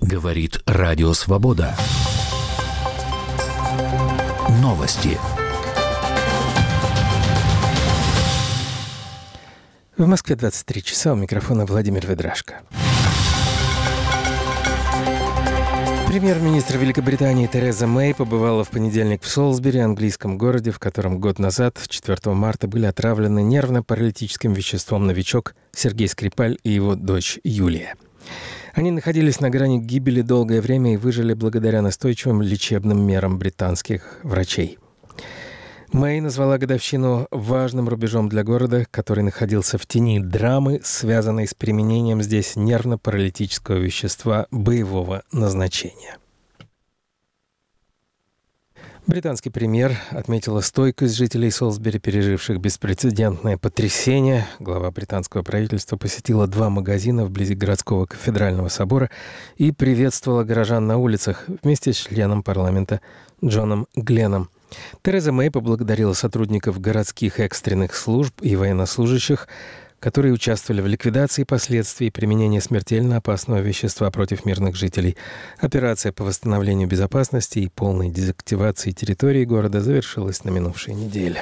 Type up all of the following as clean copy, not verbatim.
Говорит Радио Свобода. Новости. В Москве 23 часа. У микрофона Владимир Ведрашко. Премьер-министр Великобритании Тереза Мэй побывала в понедельник в Солсбери, английском городе, в котором год назад, 4 марта, были отравлены нервно-паралитическим веществом новичок Сергей Скрипаль и его дочь Юлия. Они находились на грани гибели долгое время и выжили благодаря настойчивым лечебным мерам британских врачей. Мэй назвала годовщину важным рубежом для города, который находился в тени драмы, связанной с применением здесь нервно-паралитического вещества боевого назначения. Британский премьер отметила стойкость жителей Солсбери, переживших беспрецедентное потрясение. Глава британского правительства посетила 2 магазина вблизи городского кафедрального собора и приветствовала горожан на улицах вместе с членом парламента Джоном Гленном. Тереза Мэй поблагодарила сотрудников городских экстренных служб и военнослужащих, которые участвовали в ликвидации последствий применения смертельно опасного вещества против мирных жителей. Операция по восстановлению безопасности и полной дезактивации территории города завершилась на минувшей неделе.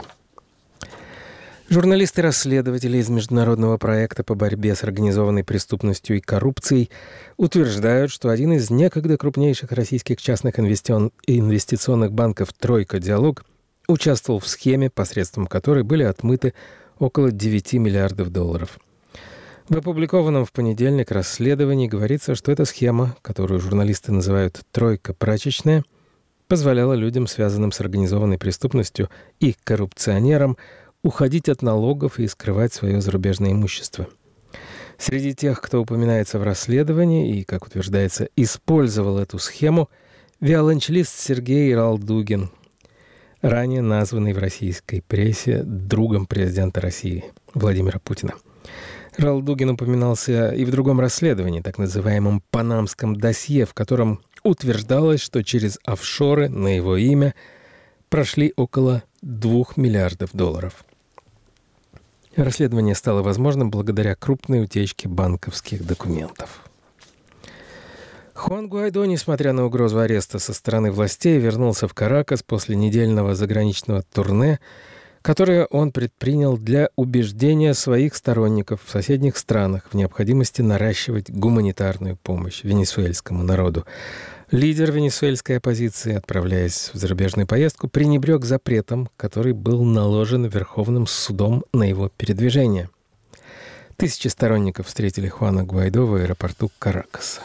Журналисты-расследователи из международного проекта по борьбе с организованной преступностью и коррупцией утверждают, что один из некогда крупнейших российских частных инвестиционных банков «Тройка Диалог» участвовал в схеме, посредством которой были отмыты около 9 миллиардов долларов. В опубликованном в понедельник расследовании говорится, что эта схема, которую журналисты называют «тройка прачечная», позволяла людям, связанным с организованной преступностью и коррупционерам, уходить от налогов и скрывать свое зарубежное имущество. Среди тех, кто упоминается в расследовании и, как утверждается, использовал эту схему, виолончелист Сергей Ралдугин, ранее названный в российской прессе другом президента России Владимира Путина. Ралдугин упоминался и в другом расследовании, так называемом «Панамском досье», в котором утверждалось, что через офшоры на его имя прошли около 2 миллиардов долларов. Расследование стало возможным благодаря крупной утечке банковских документов. Хуан Гуайдо, несмотря на угрозу ареста со стороны властей, вернулся в Каракас после недельного заграничного турне, которое он предпринял для убеждения своих сторонников в соседних странах в необходимости наращивать гуманитарную помощь венесуэльскому народу. Лидер венесуэльской оппозиции, отправляясь в зарубежную поездку, пренебрег запретом, который был наложен Верховным судом на его передвижение. Тысячи сторонников встретили Хуана Гуайдо в аэропорту Каракаса.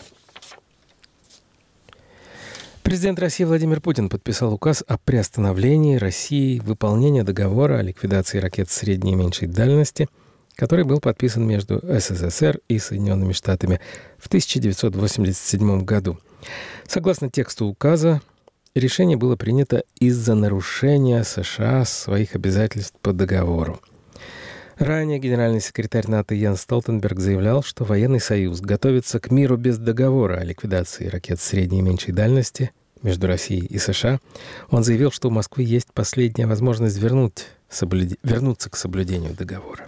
Президент России Владимир Путин подписал указ о приостановлении Россией выполнения договора о ликвидации ракет средней и меньшей дальности, который был подписан между СССР и Соединенными Штатами в 1987 году. Согласно тексту указа, решение было принято из-за нарушения США своих обязательств по договору. Ранее генеральный секретарь НАТО Йенс Столтенберг заявлял, что военный союз готовится к миру без договора о ликвидации ракет средней и меньшей дальности между Россией и США. Он заявил, что у Москвы есть последняя возможность вернуться к соблюдению договора.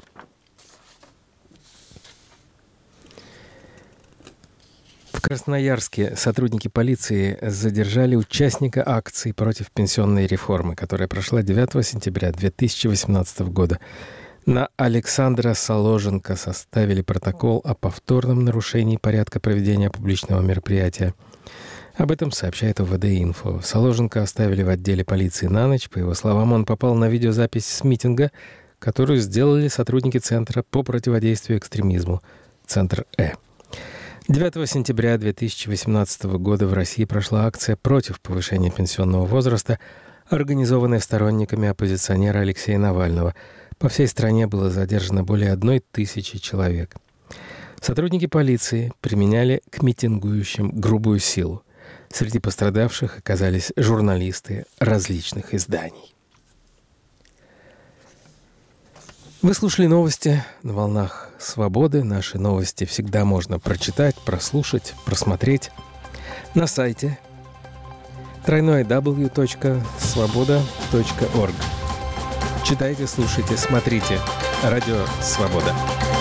В Красноярске сотрудники полиции задержали участника акции против пенсионной реформы, которая прошла 9 сентября 2018 года. На Александра Соложенко составили протокол о повторном нарушении порядка проведения публичного мероприятия. Об этом сообщает ОВД-Инфо. Соложенко оставили в отделе полиции на ночь. По его словам, он попал на видеозапись с митинга, которую сделали сотрудники Центра по противодействию экстремизму, Центр Э. 9 сентября 2018 года в России прошла акция против повышения пенсионного возраста, организованная сторонниками оппозиционера Алексея Навального. По всей стране было задержано более 1000 человек. Сотрудники полиции применяли к митингующим грубую силу. Среди пострадавших оказались журналисты различных изданий. Вы слушали новости на волнах «Свободы». Наши новости всегда можно прочитать, прослушать, просмотреть на сайте www.svoboda.org. Читайте, слушайте, смотрите. Радио «Свобода».